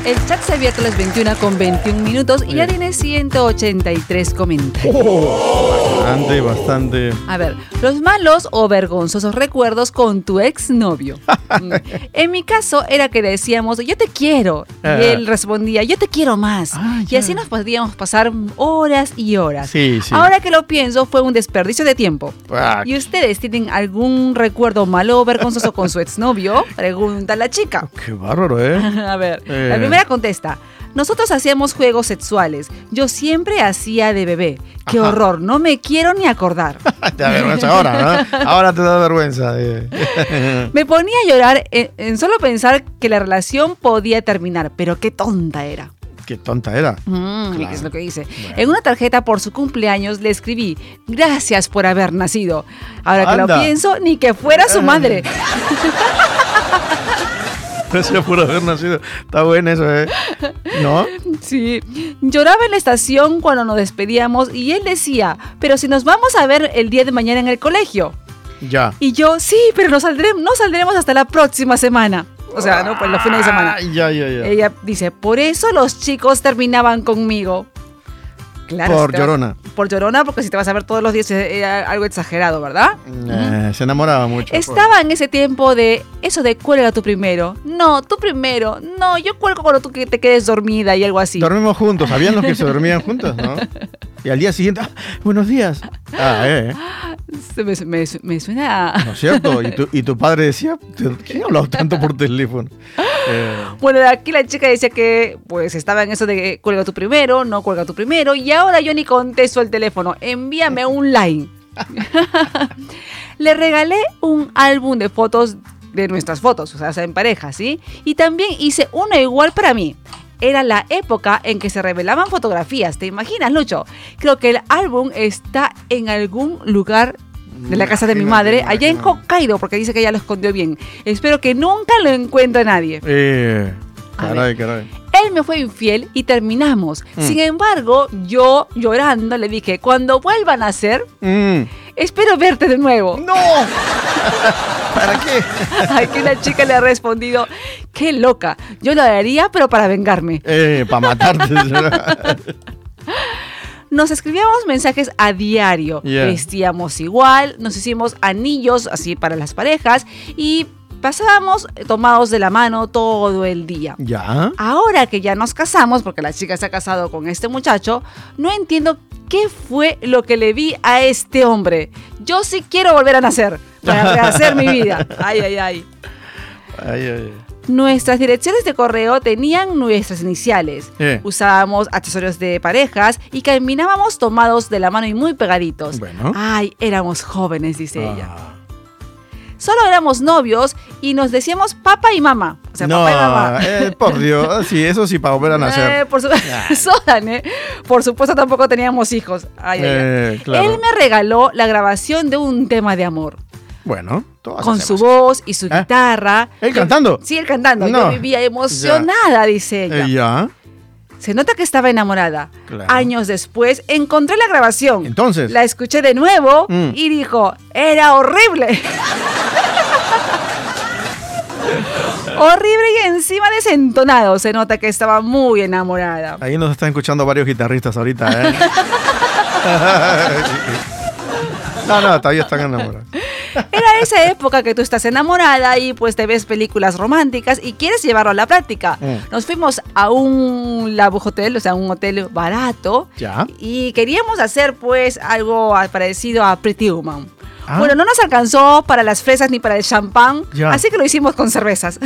El chat se ha abierto a las 21:21 y ya tiene 183 comentarios. Bastante. A ver, los malos o vergonzosos recuerdos con tu exnovio. En mi caso era que decíamos, yo te quiero. Y él respondía, yo te quiero más. Y así nos podíamos pasar horas y horas. Sí. Ahora que lo pienso, fue un desperdicio de tiempo. ¿Y ustedes tienen algún recuerdo malo o vergonzoso con su exnovio? Pregunta la chica. Qué bárbaro, ¿eh? A ver, la primera contesta. Nosotros hacíamos juegos sexuales. Yo siempre hacía de bebé. ¡Qué horror! No me quiero ni acordar. Te da vergüenza ahora, ¿no? Ahora te da vergüenza. Me ponía a llorar en solo pensar que la relación podía terminar. Pero qué tonta era. Qué tonta era. Claro. Es lo que dice. Bueno. En una tarjeta por su cumpleaños le escribí, gracias por haber nacido. Ahora que lo pienso, ni que fuera su madre. Gracias por haber nacido. Está bueno eso, ¿eh? ¿No? Sí. Lloraba en la estación cuando nos despedíamos y él decía, pero si nos vamos a ver el día de mañana en el colegio. Ya. Y yo, sí, pero no saldremos hasta la próxima semana. O sea, ¿no? Pues los fines de semana. Ya. Ella dice, por eso los chicos terminaban conmigo. Claro, por llorona. Por llorona, porque si te vas a ver todos los días era algo exagerado, ¿verdad? Se enamoraba mucho. Estaba en ese tiempo de eso de cuelga tú primero. No, tú primero. No, yo cuelgo cuando tú te quedes dormida y algo así. Dormimos juntos. ¿Sabían los que se dormían juntos, no? Y al día siguiente, buenos días. Me suena... ¿No es cierto? Y tu padre decía, ¿quién ha hablado tanto por teléfono? Bueno, aquí la chica decía que pues estaba en eso de cuelga tú primero, no cuelga tú primero, y ahora yo ni contesto el teléfono, envíame un line. Le regalé un álbum de fotos de nuestras fotos, o sea, en pareja, ¿sí? Y también hice uno igual para mí. Era la época en que se revelaban fotografías, ¿te imaginas, Lucho? Creo que el álbum está en algún lugar de la casa de mi madre, allá en Hokkaido, porque dice que ella lo escondió bien. Espero que nunca lo encuentre nadie. Caray. Él me fue infiel y terminamos. Sin embargo, yo llorando le dije, cuando vuelvan a nacer, espero verte de nuevo. ¡No! ¿Para qué? Aquí la chica le ha respondido, qué loca, yo lo haría, pero para vengarme. Para matarte. Nos escribíamos mensajes a diario, vestíamos igual, nos hicimos anillos así para las parejas y pasábamos tomados de la mano todo el día. ¿Ya? Ahora que ya nos casamos, porque la chica se ha casado con este muchacho, no entiendo qué fue lo que le vi a este hombre. Yo sí quiero volver a nacer para rehacer mi vida. Ay. Nuestras direcciones de correo tenían nuestras iniciales. Usábamos accesorios de parejas y caminábamos tomados de la mano y muy pegaditos. Bueno. Ay, éramos jóvenes, dice ella. Solo éramos novios y nos decíamos papá y mamá. O sea, papá y mamá. Por Dios, sí, eso sí, para volver a nacer. Por supuesto, tampoco teníamos hijos. Ay. Claro. Él me regaló la grabación de un tema de amor. Bueno, con su voz y su guitarra. ¿Él cantando? Sí, él cantando. No. Yo vivía emocionada, dice ella. ¿Ya? Se nota que estaba enamorada. Claro. Años después encontré la grabación. Entonces. La escuché de nuevo y dijo, era horrible. Horrible y encima desentonado. Se nota que estaba muy enamorada. Ahí nos están escuchando varios guitarristas ahorita, ¿eh? No, todavía están enamorados. Era esa época que tú estás enamorada y pues te ves películas románticas y quieres llevarlo a la práctica. Nos fuimos a un Love Hotel, o sea, un hotel barato. ¿Ya? Y queríamos hacer pues algo parecido a Pretty Woman. Bueno, no nos alcanzó para las fresas ni para el champán, así que lo hicimos con cervezas.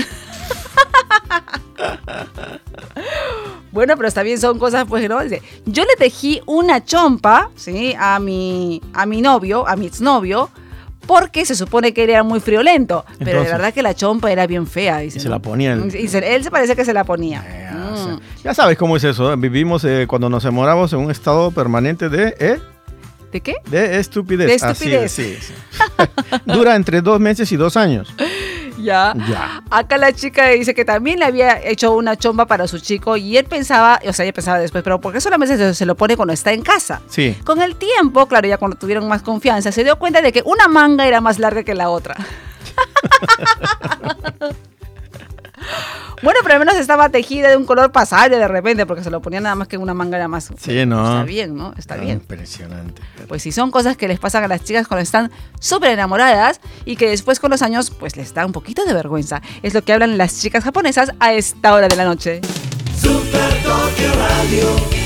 Bueno, pero está bien, son cosas, pues, ¿no? Dice, yo le tejí una chompa, ¿sí? A mi novio, a mi exnovio, porque se supone que él era muy friolento. Entonces, pero de verdad que la chompa era bien fea, dice. Y se la ponía él. Y él se parece que se la ponía. Ya sabes cómo es eso. Vivimos cuando nos enamoramos en un estado permanente de... ¿De qué? De estupidez. De estupidez. Así es, sí. Dura entre 2 meses y 2 años. Ya. Acá la chica dice que también le había hecho una chompa para su chico y él pensaba, o sea, ella pensaba después, pero ¿por qué solamente se lo pone cuando está en casa? Sí. Con el tiempo, claro, ya cuando tuvieron más confianza, se dio cuenta de que una manga era más larga que la otra. Bueno, pero al menos estaba tejida de un color pasable de repente, porque se lo ponía nada más que en una manga más. Sí, ¿no? Está bien, ¿no? Está bien. Impresionante. Pues sí, son cosas que les pasan a las chicas cuando están súper enamoradas y que después con los años pues les da un poquito de vergüenza. Es lo que hablan las chicas japonesas a esta hora de la noche. Super Tokyo Radio.